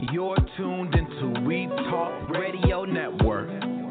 You're tuned into We Talk Radio Network.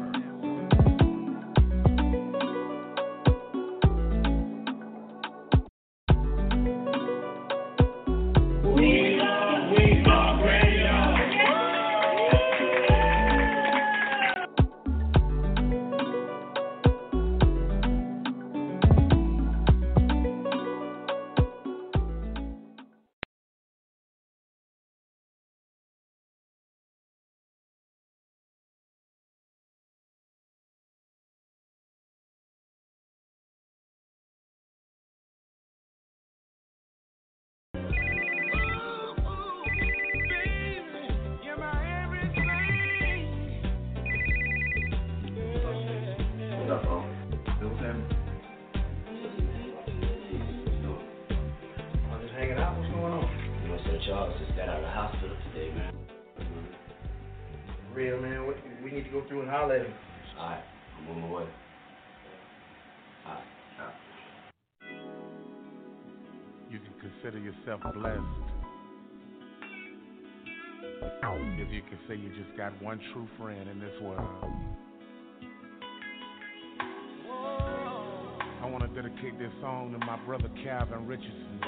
Consider yourself blessed if you can say you just got one true friend in this world. I want to dedicate this song to my brother Calvin Richardson,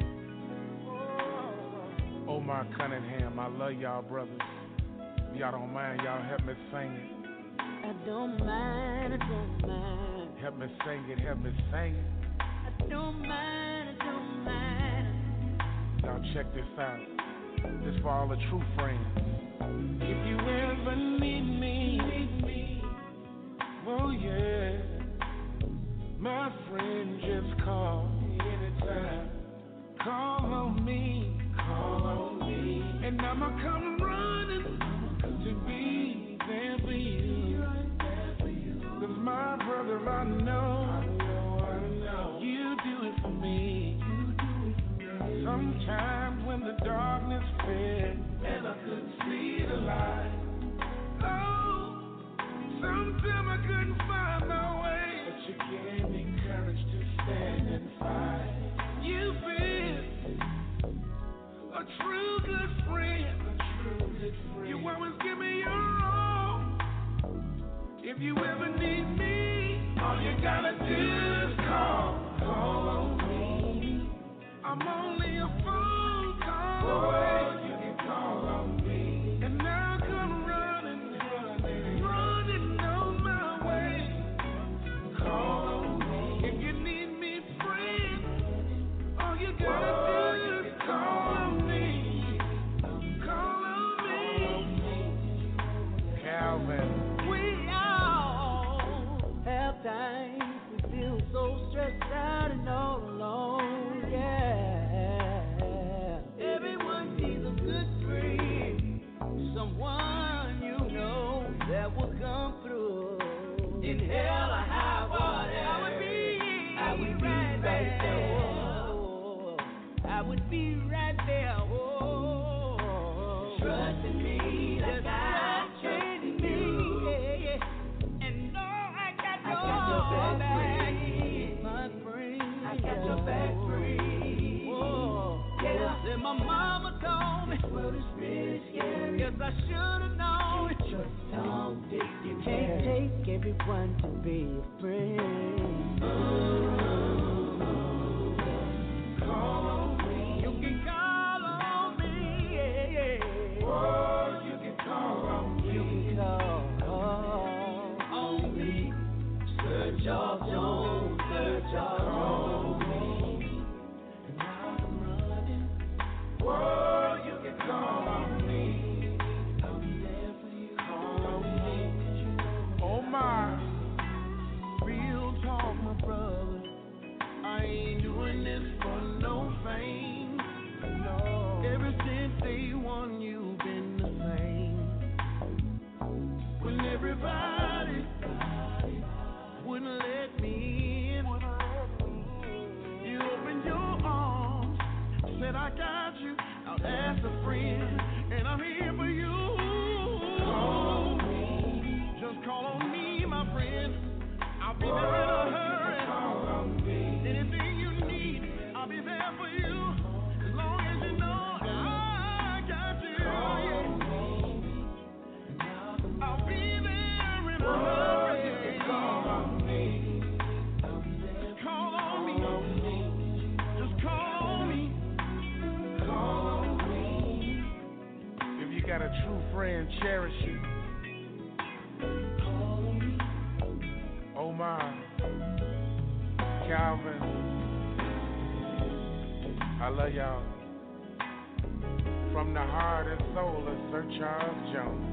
Omar Cunningham. I love y'all brothers. If y'all don't mind, y'all help me sing it. I don't mind, I don't mind. Help me sing it, help me sing it. I don't mind, I don't mind. Y'all check this out. This for all the true friends. If you ever need me, oh yeah, my friend, just call me anytime. Call on me, and I'ma come running to be there for you. 'Cause my brother, I know you do it for me. Sometimes when the darkness fell and I couldn't see the light, oh, sometimes I couldn't find my way, but you gave me courage to stand and fight. You've been a true good friend, You always give me your all. If you ever need me, all you gotta do is call on me. I'm only a phone call away. You can call on me, and I'll come running on my way. Call on me if you need me, friend. All you gotta do is call on me. Call on me, Calvin. We all have times we feel so stressed out and all alone. Yeah. Someone you know that will come through. In hell or high water, I would be right there. Oh, I would be right there. Oh, trusting me, just trusting me. Yeah. And no, I got your back, my friend. I got your back, free. Oh, yeah. Then my mama told me, well, it's really scary. Yes, I should have known. You can't take everyone to be a friend. Call on me. You can call on me. Yeah. Oh, you can call on me. You can call on me. Search your zone. Search your zone. And now I'm running. Whoa, you can call on me. Real talk, my brother. I ain't doing this for no fame. No. Ever since day one, you've been the same. When everybody wouldn't let me in, you opened your arms, said I got you out as a friend, and I'm here for you. Call on me. Just call on me, my friend. I'll be there in a hurry. Call on me. Anything you need, I'll be there for you. As long as you know I got you. Call on me. got a true friend, cherish you. Omar, Calvin, I love y'all. From the heart and soul of Sir Charles Jones.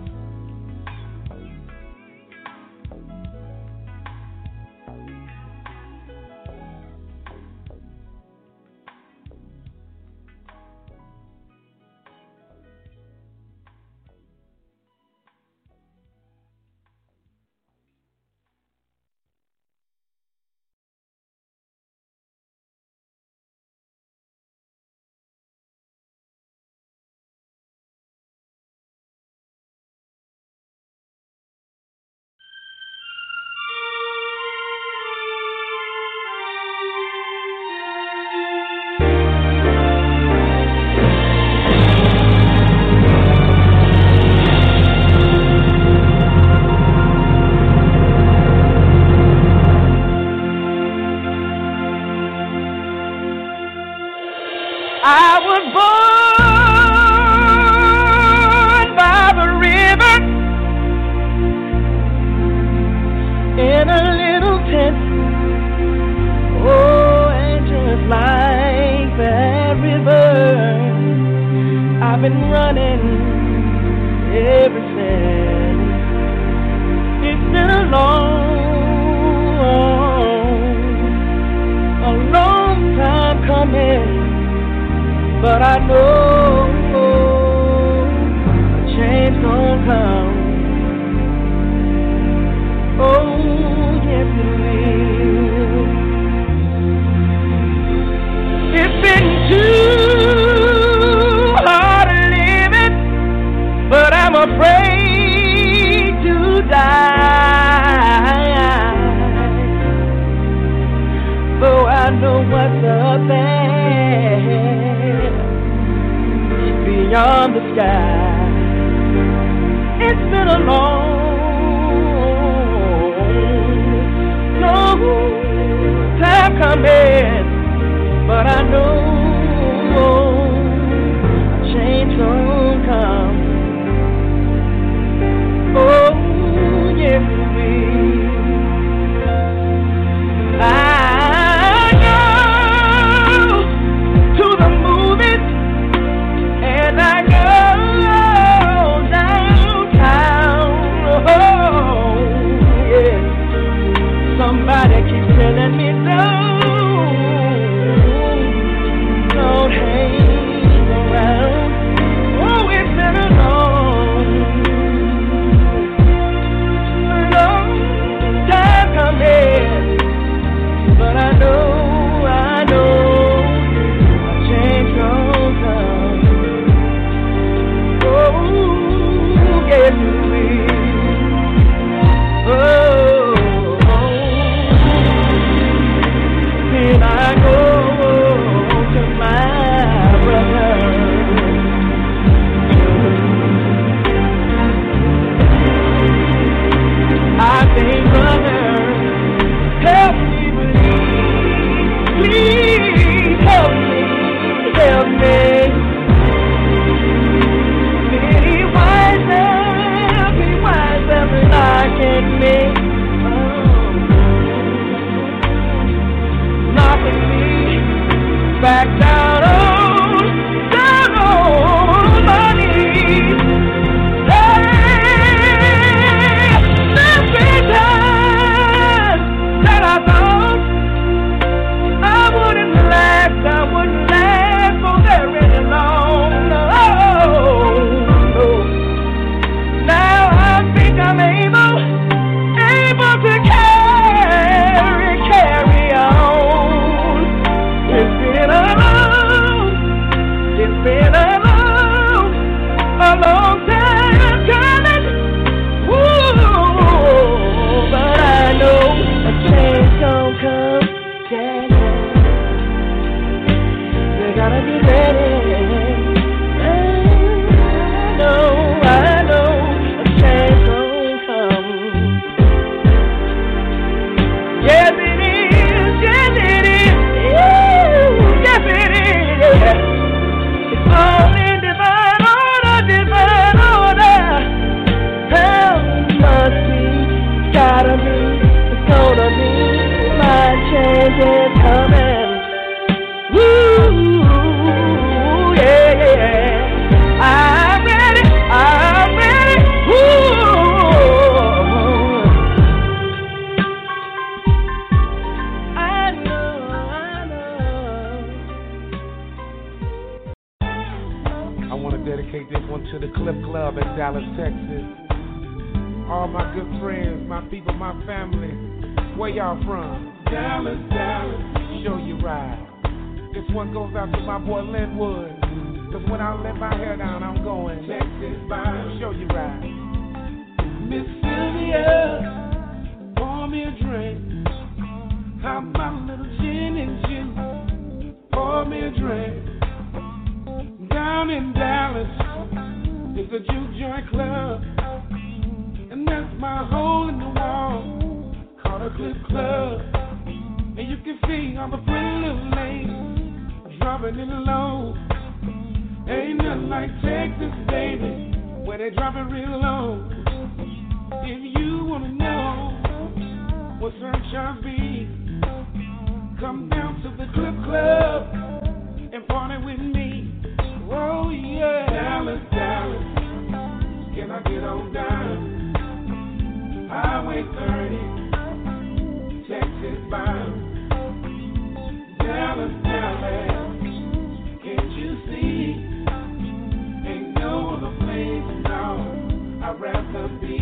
want to dedicate this one to the Cliff Club in Dallas, Texas. All my good friends, my people, my family. Where y'all from? Dallas, Dallas. Show you ride. This one goes out to my boy Linwood. Cause when I let my hair down, I'm going Texas bound. Show you ride. Miss Sylvia, pour me a drink. How about a little gin and juice? Pour me a drink. Down in Dallas, it's a juke joint club. And that's my hole in the wall, called a Cliff Club. And you can see all the pretty little ladies dropping it low. Ain't nothing like Texas, baby, where they drop it real low. If you wanna know what surcharge be, come down to the Cliff Club and party with me. Oh yeah, Dallas, Dallas, can I get on down? Highway 30, Texas bound. Dallas, Dallas, can't you see? Ain't no other place, no, I'd rather be.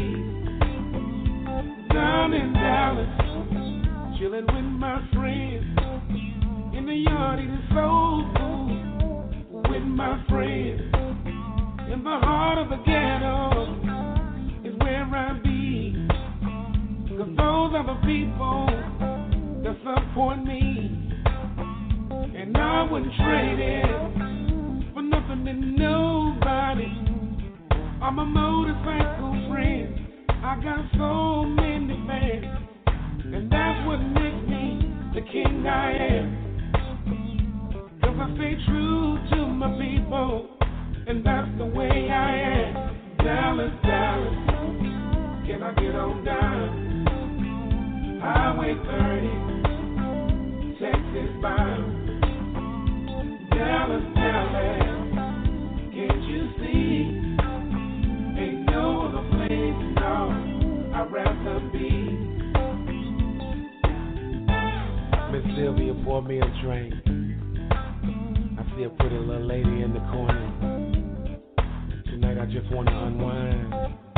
Down in Dallas, chillin' with my friends. In the yard eating soul food with my friends. In the heart of the ghetto is where I be. Cause those are the people that support me. And I wouldn't trade it for nothing and nobody. All my motorcycle friends, I got so many fans. And that's what makes me the king I am. Cause I stay true to my people, and that's the way I am. Dallas, Dallas, can I get on down? Highway 30, Texas bound. Dallas, Dallas, can't you see? Ain't no other place, no, I'd rather be. Miss Sylvia, pour me a drink. I see a pretty little lady in the corner. Tonight I just want to unwind.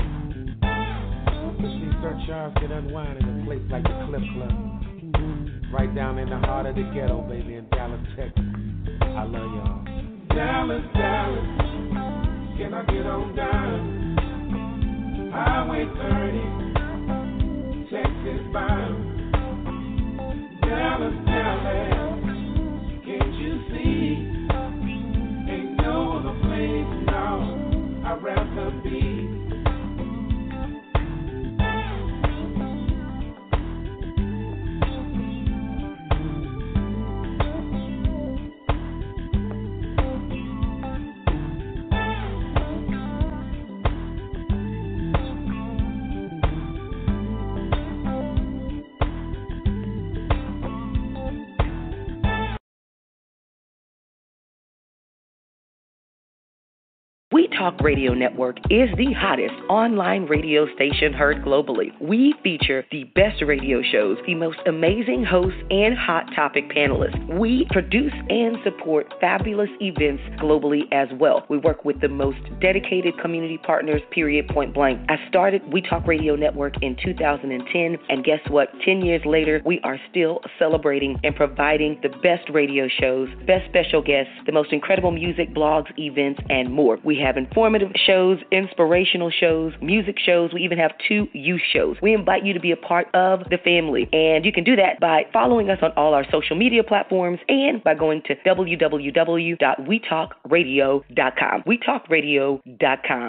See, Sir Charles can unwind in a place like the Cliff Club. Right down in the heart of the ghetto, baby, in Dallas, Texas. I love y'all. Dallas, Dallas, can I get on down? Highway 30, Texas bound. Dallas, Dallas, can't you see? Ain't no other place, no, I'd rather be. We Talk Radio Network is the hottest online radio station heard globally. We feature the best radio shows, the most amazing hosts, and hot topic panelists. We produce and support fabulous events globally as well. We work with the most dedicated community partners, period, point blank. I started We Talk Radio Network in 2010, and guess what? 10 years later, we are still celebrating and providing the best radio shows, best special guests, the most incredible music, blogs, events, and more. We have informative shows, inspirational shows, music shows. We even have 2 youth shows. We invite you to be a part of the family, and you can do that by following us on all our social media platforms and by going to www.wetalkradio.com. wetalkradio.com.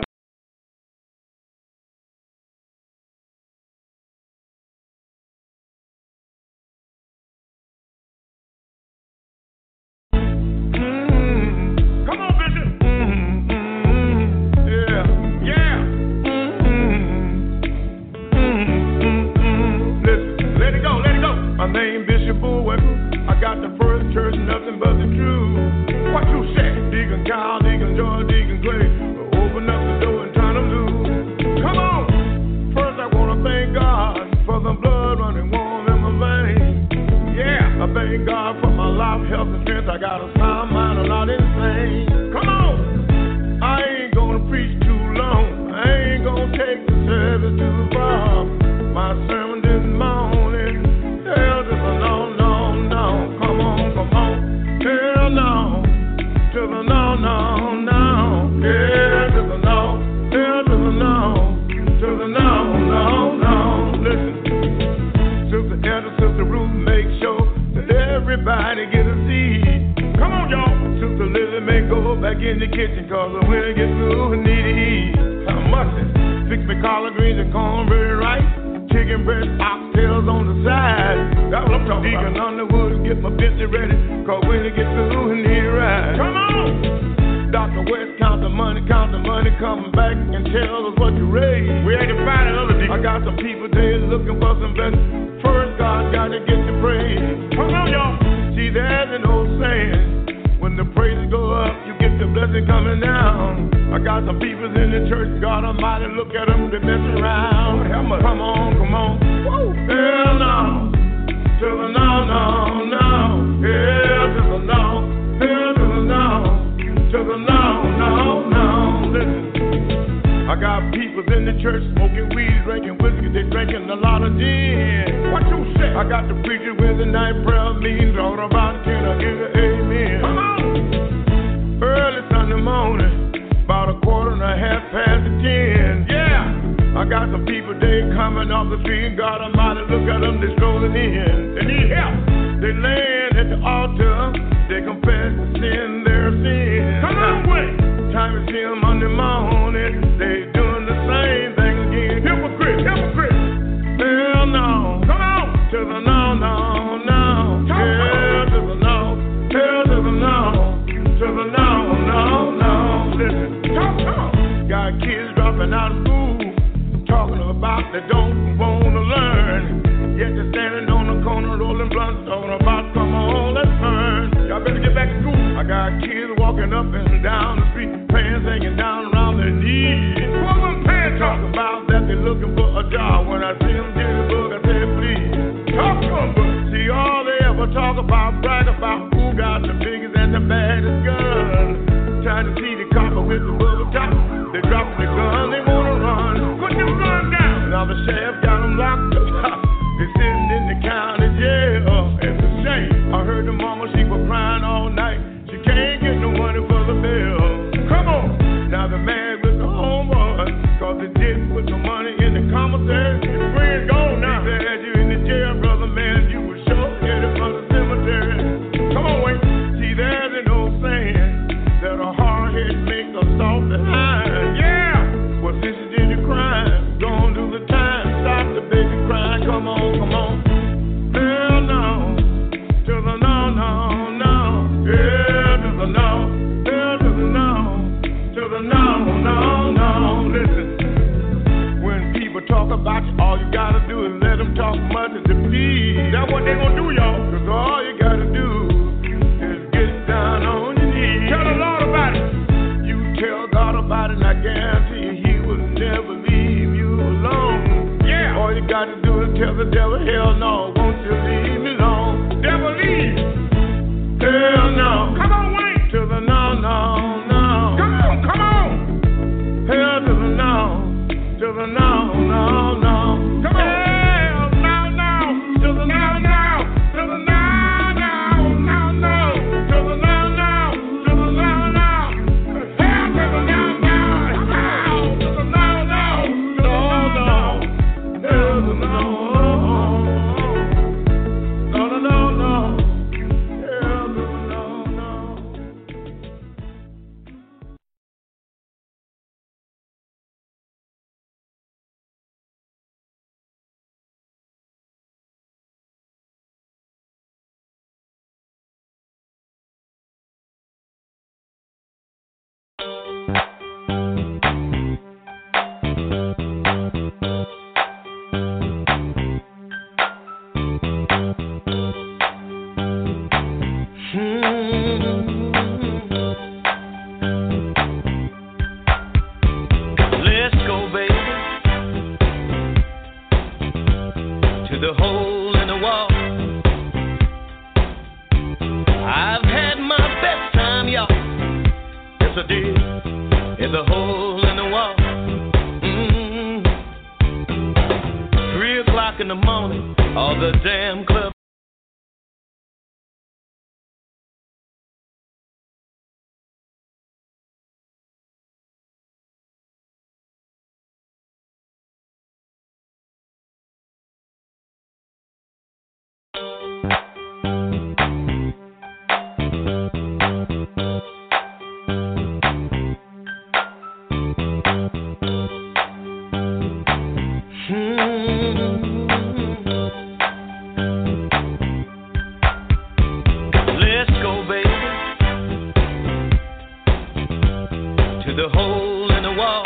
My name Bishop Bowen. I got the first church, nothing but the truth. What you say? Deacon Kyle, Deacon George, Deacon Clay. Open up the no, no. Yeah, to the no. Yeah, to the no. To the no, no, no. Listen. Sister Elder, Sister Ruth, make sure that everybody get a seat. Come on, y'all. Sister Lily may go back in the kitchen, cause when it gets through, we need to eat. I must fix me collard greens and cornbread rice. Chicken breast, oxtails on the side. That's what I'm talking about. Deacon Underwood, get my biscuit ready, cause when it gets through, we need to ride. Come on! Dr. West, count the money, come back and tell us what you raised. We had to find another deacon. I got some people there looking for some blessings. First, God gotta get the praise. Come on, y'all. See, there's an old saying, when the praises go up, you get the blessing coming down. I got some people in the church, God Almighty, look at them, they mess around. Come on, come on. Woo. Hell no. To the no, no, no. Hell to the no. Hell to the no. To the no, no, no. Listen. I got people in the church smoking weed, drinking whiskey, they drinking a lot of gin. What you say? I got the preacher with the night prayer meetings, all about 10, I give it amen. Come on! Early Sunday morning, about 10:15. Yeah! I got some people, they coming off the street, God Almighty, look at them, they strolling in. They need help. They laying at the altar, they confess to sin, their sin. Come on, wait! Time to see them Monday morning, they doing the same thing again. Hypocrite, hypocrite. Hell no. Come on. To the no, no, no. Hell to the no. Hell to the no. To the no, no, no. Listen. Talk. Got kids dropping out of school, talking about they don't want to learn. Yet they're standing on the corner rolling blunts, talking about come on, let's burn. Y'all better get back to school. I got kids walking up and down the street, pants hanging down around their knees. What them pants talking about that they looking for a job? When I see them get the book, I say please talk to them. But see, all they ever talk about, brag about who got the biggest and the baddest gun. Trying to see the copper with the bubble top. They dropping the gun, they wanna run. Put them guns down. Now the sheriff got them locked up. They sitting in the county jail. It's a shame. I heard the mama, she was crying all night. She can't get no money for the bill. Come on. Now the man with the homeboy, cause they didn't put the money in the commissary. Your friend gone now. They had you in the jail, brother, man. You were sure headed for the cemetery. Come on, wait. See, there's an old saying that a hard head make a soft behind. Yeah. Well, since you did your crime, go on do the time. Stop the baby crying. Come on, come on. Hell no. To the no, no, no. Yeah, to the no. Hell to the no. To the no, no, no. Listen. When people talk about you, all you gotta do is let them talk much as they please. That's what they gonna do, y'all. Cause all you gotta do is get down on your knees. Tell the Lord about it. You tell God about it, and I guarantee you, He will never leave you alone. Yeah. All you gotta do is tell the devil, hell no, won't you leave me alone? Devil leave. Hell no. Come on, wait. To the no, no, no. Come on. Hell to the no. To the no, no, no. Come on. Hell no, no. To the no, no. To the no, no, no, no. To the no, no. To the no, no. Hell to the no, no. Hell to the no, no. No, no. Hell to the no. No, no, no, no. Hell to the no, no. Let's go, baby, to the hole in the wall. I've had my best time, y'all. Yes, I did. In the hole in the wall. 3 o'clock in the morning, all the damn clubs. to the hole in the wall.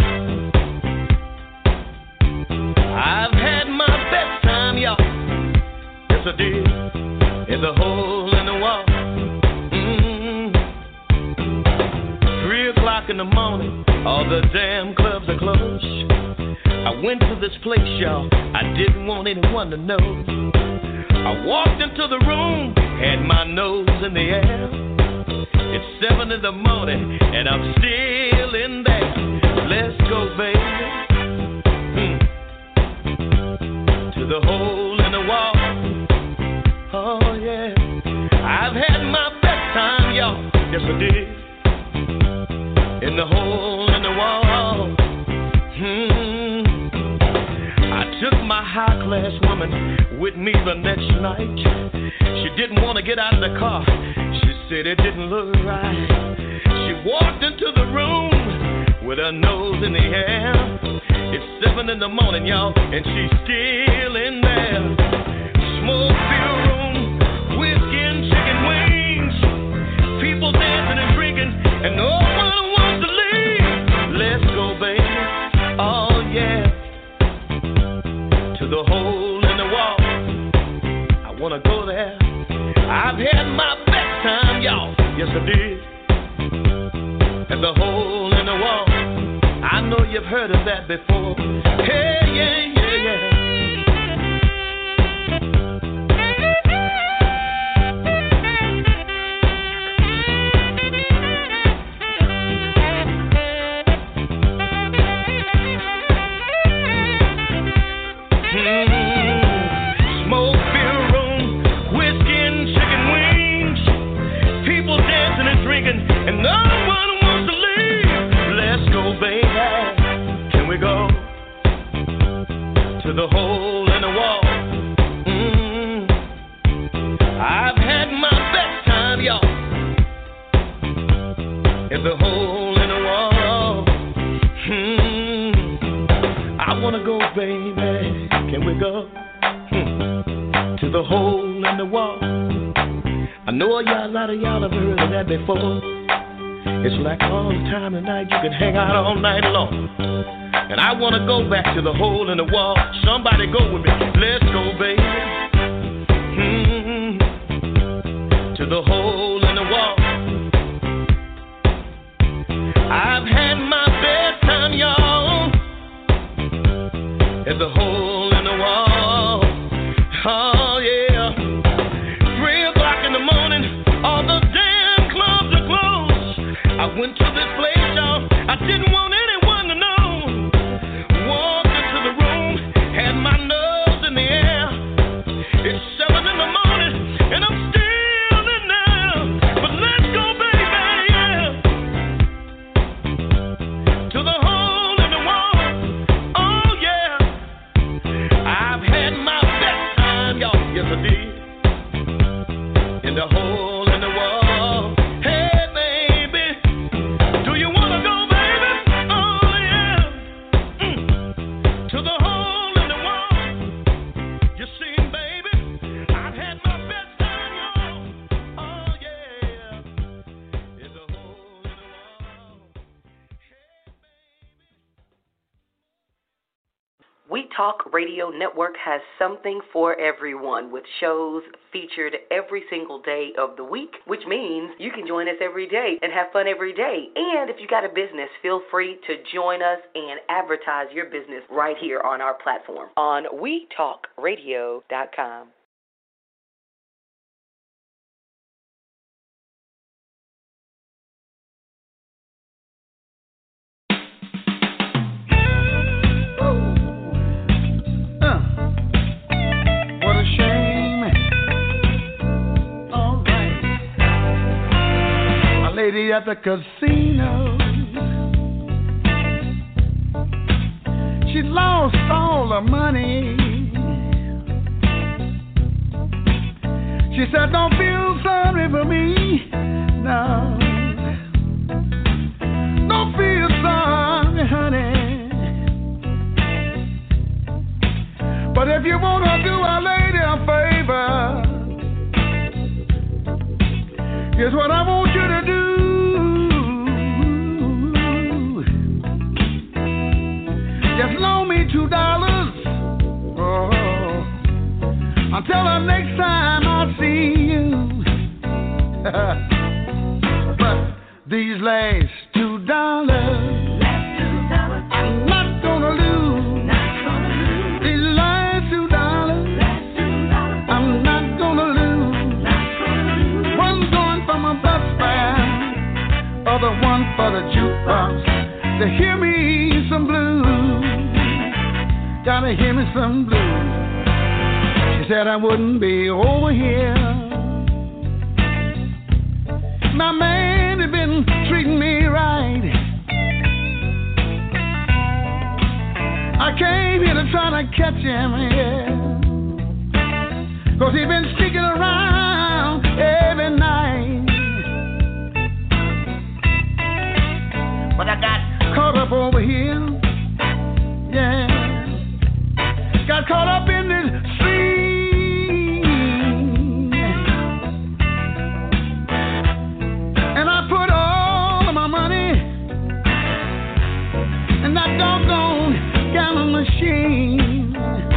I've had my best time, y'all. Yes, I did. In the hole in the wall. 3 o'clock in the morning, all the damn clubs are closed. I went to this place, y'all, I didn't want anyone to know. I walked into the room, had my nose in the air. It's 7 in the morning, and I'm still in there. Let's go, baby. To the hole in the wall. Oh, yeah. I've had my best time, y'all. Yes, I did. In the hole in the wall. I took my high-class woman with me the next night. She didn't want to get out of the car. She said it didn't look right. She walked into the room with her nose in the air. It's 7 in the morning, y'all, and she's still in there. Smoke-filled room, whiskey and chicken wings. People dancing and drinking, and no one wants to leave. Let's go, baby. Oh, yeah. To the hole in the wall. I want to go there. I've had my best time, y'all. Yes, I did. At the hole in the wall. I know you've heard of that before. Hey, yeah, yeah, yeah. Smoke-filled room, whiskey and chicken wings. People dancing and drinking, and no one wants to leave. Let's go, baby. Can we go to the hole in the wall? I've had my best time, y'all. In the hole in the wall. I wanna go, baby. Can we go to the hole in the wall? I know a lot of y'all have heard of that before. It's like all the time tonight, you can hang out all night long. And I want to go back to the hole in the wall. Somebody go with me. Let's go, baby. To the hole in the wall. I've had my best time, y'all. At the hole in the wall. Oh, yeah. 3 o'clock in the morning, all the damn clubs are closed. I went to this place, y'all. I didn't want anyone to know. Walked into the room, had my nose in the air. It's 7 in the morning, and I'm still in there. But let's go, baby, yeah. To the hole in the wall. Oh, yeah. I've had my best time, y'all. Yes, I did. In the hole in the wall. Hey, baby. Do you want to go, baby? Oh, yeah. To the hole in the wall. You see, baby, I've had my best time, y'all. Oh, yeah. In the hole in the wall. We Talk Radio Network has something for everyone with shows featured every single day of the week, which means you can join us every day and have fun every day. And if you got a business, feel free to join us and advertise your business right here on our platform on WeTalkRadio.com. What a shame. All right. A lady at the casino. She lost all her money. She said, don't feel sorry for me. No. Don't feel sorry, honey. But if you want to do a lady a favor, here's what I want you to do. $2. I'm not gonna lose these last $2. I'm not gonna lose. One going for my bus fare, other one for the jukebox to hear me some blues. Gotta hear me some blues. She said I wouldn't be over here. My man had been treating me right. I came here to try to catch him, yeah. 'Cause he been sneaking around every night. But I got caught up over here, yeah. Got caught up in this street, and I put all of my money in that doggone gallon machine.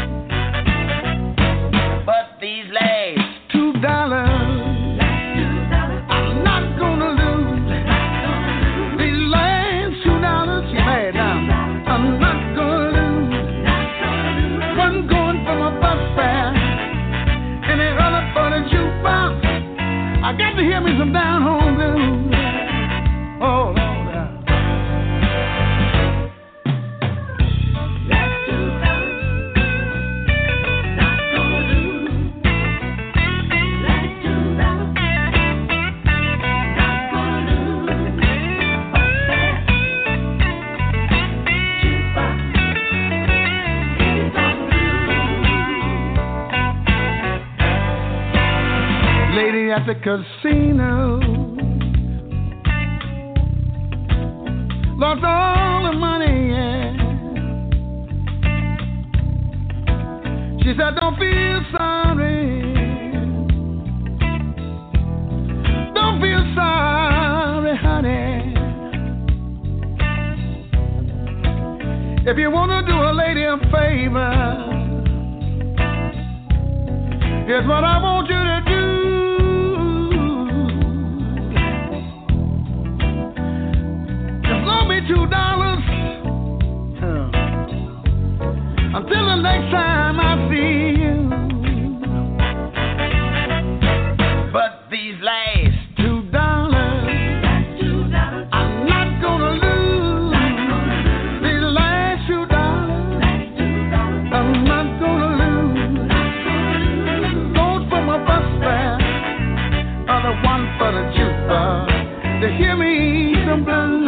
But these last $2, I'm not gonna lose. These last $2, you mad now? I'm not gonna lose. One going for my bus fare, and the other for the jukebox. I got to hear me some down home blues. Oh, Lord. Lady at the casino lost all the money, yeah. She said, don't feel sorry. Don't feel sorry, honey. If you want to do a lady a favor, here's what I want you to do. $2 until the next time I see you. But these last $2, I'm not gonna lose. These last $2, I'm not gonna lose. Going for my bus fare, other one for the jukebox to hear me some blues.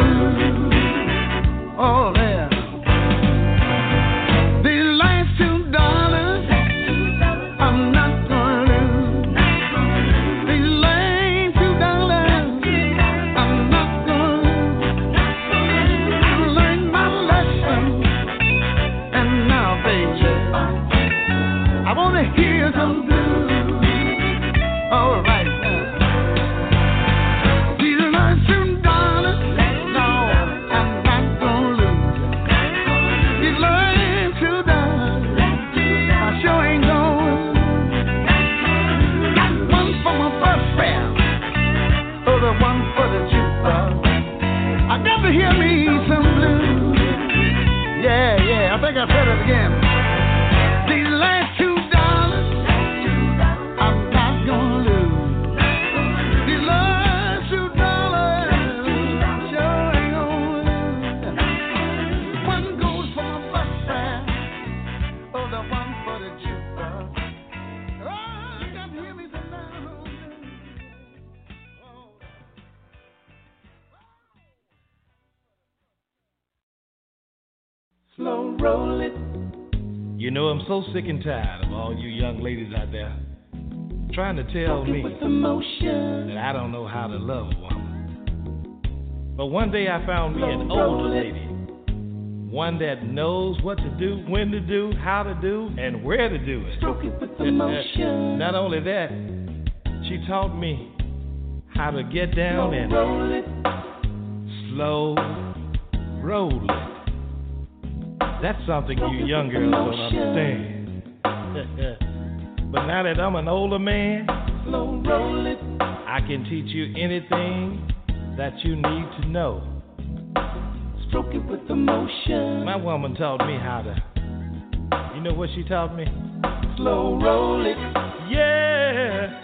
Oh, yeah. These last $2, I'm not gonna lose. These last $2, I'm not gonna lose. I learned my lesson, and now, baby, I wanna hear some blues. All right now. These last $2. Hear me some blues. Yeah, yeah, I think I said it again. These last $2, I'm not gonna lose. These last $2, sure ain't gonna lose. One goes for my bus fare, the one for the jukebox. Oh, I got to hear me some blues. Slow roll it. You know, I'm so sick and tired of all you young ladies out there trying to tell me that I don't know how to love a woman. But one day I found me an older lady, one that knows what to do, when to do, how to do, and where to do it. Not only that, she taught me how to get down and slow roll it. That's something you young girls don't understand. But now that I'm an older man, I can teach you anything that you need to know. Stroke it with emotion. My woman taught me how to. You know what she taught me? Slow roll it. Yeah.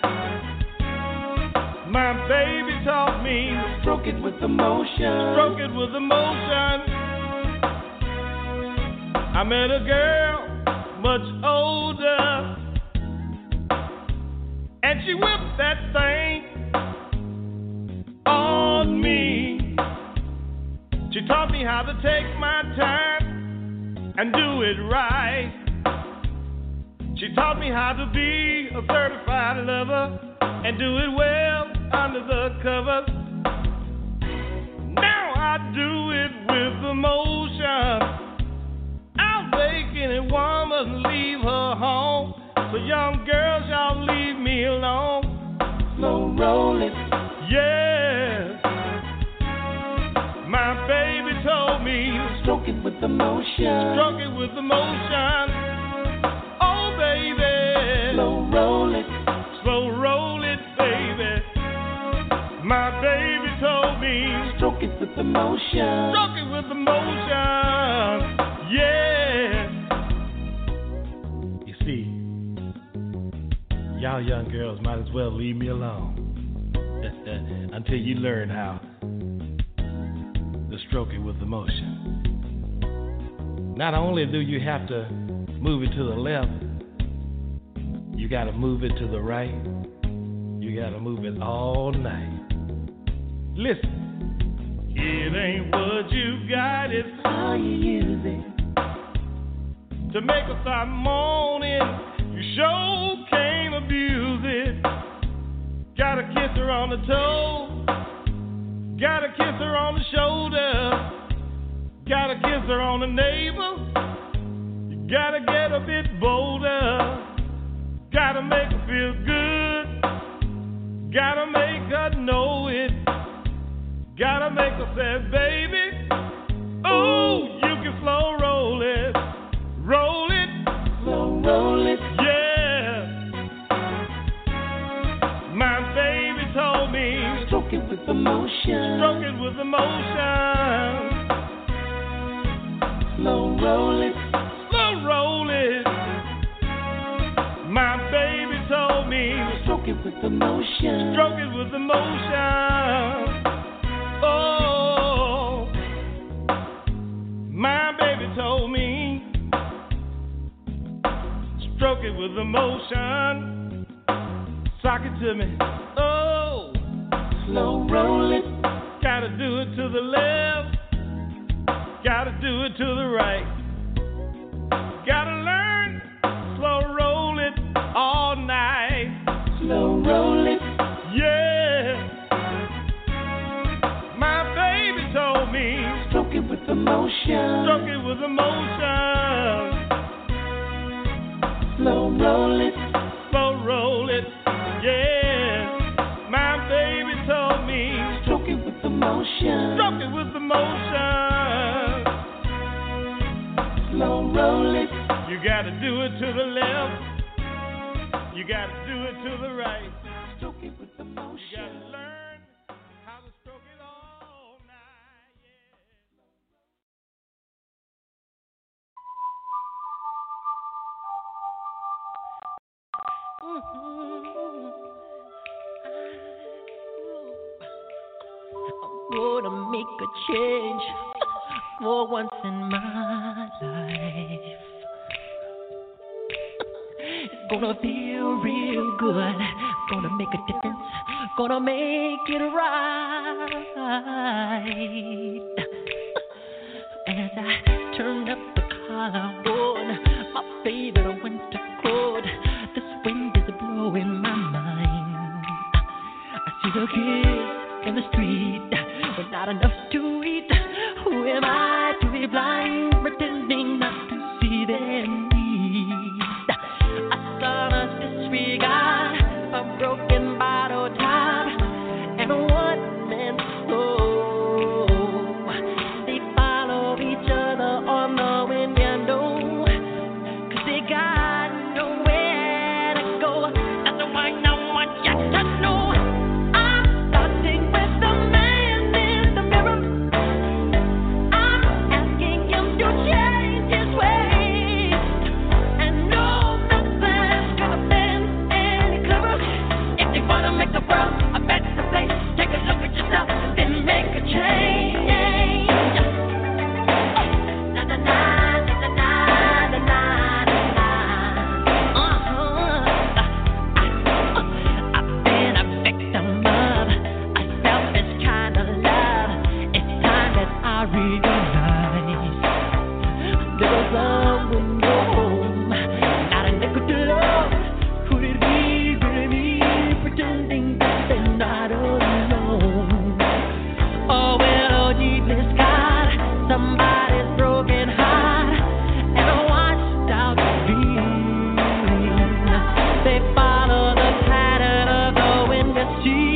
My baby taught me. Stroke it with emotion. Stroke it with emotion. I met a girl much older, and she whipped that thing on me. She taught me how to take my time and do it right. She taught me how to be a certified lover and do it well under the covers. Now I do it with emotion. I'll make any woman leave her home. So young girls, y'all leave me alone. Slow roll it. Yeah. My baby told me. Stroke it with emotion. Stroke it with emotion. Oh, baby. Slow roll it. Slow roll it, baby. My baby told me. Stroke it with emotion. Stroke it with emotion. Yeah. You see, y'all young girls might as well leave me alone until you learn how to stroke it with emotion. Not only do you have to move it to the left, you got to move it to the right. You got to move it all night. Listen. It ain't what you got, it's how you use it. To make her start moaning, you sure can't abuse it. Gotta kiss her on the toe, gotta kiss her on the shoulder, gotta kiss her on the navel. You gotta get a bit bolder, gotta make her feel good, gotta make her know it. Gotta make her say, baby, oh, you can slow roll it, roll it, slow roll it, yeah. My baby told me, stroke it with emotion, stroke it with emotion, slow roll it, slow roll it. My baby told me, stroke it with emotion, stroke it with emotion. Oh, my baby told me, stroke it with emotion, sock it to me. Oh, slow roll it, gotta do it to the left, gotta do it to the right, gotta learn, slow roll it all night, slow roll it, yeah. Told me, stroke it with emotion, stroke it with emotion, slow roll it, yeah. My baby told me, stroke it with emotion, stroke it with emotion, slow roll it. You gotta do it to the left, you gotta do it to the right, stroke it with emotion. You gotta learn how to stroke it all. I'm gonna make a change for once in my life. It's gonna feel real good. Gonna make a difference. Gonna make it right. As I turn up the collar on my favorite winter coat, this wind is blowing my mind. I see the kids in the street with not enough to eat. Who am I to be blind, pretending not to see their needs? A son of disregard, a broken bottle top, and a one-man show. They follow each other on the window, 'cause they got nowhere to go. That's why I want you to know. I'm starting with the man in the mirror. I'm I realize there was love in your home, not a nickel to love. Could it be really me pretending that they're not alone? Oh well, oh jeepers God, somebody's broken heart and a washed out dream. They follow the pattern of the wind to sea.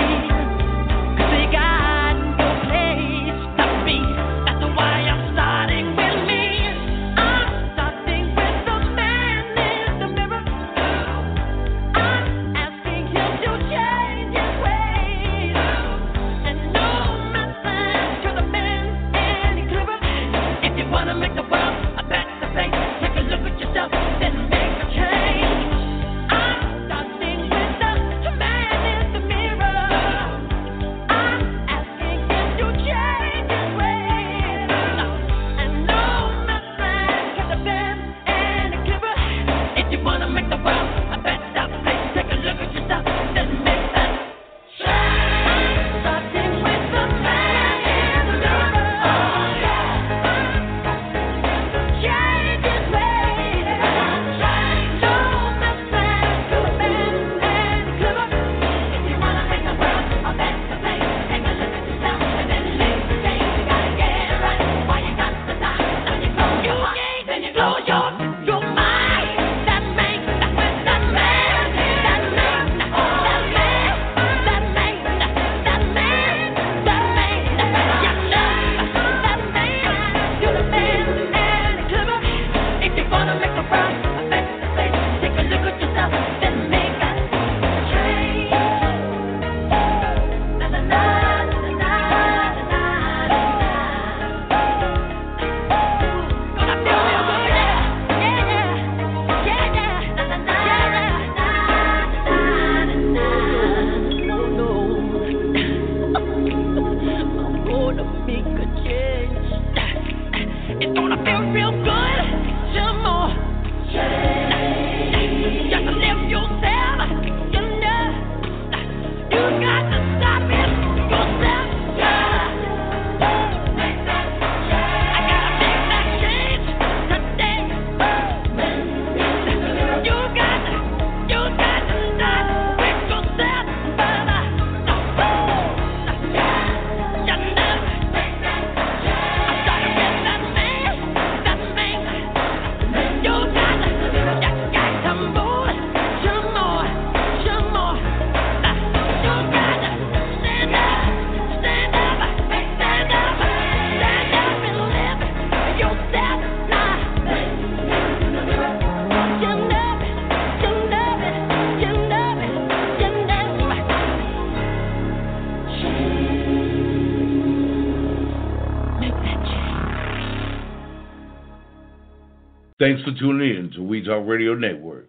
Thanks for tuning in to We Talk Radio Network.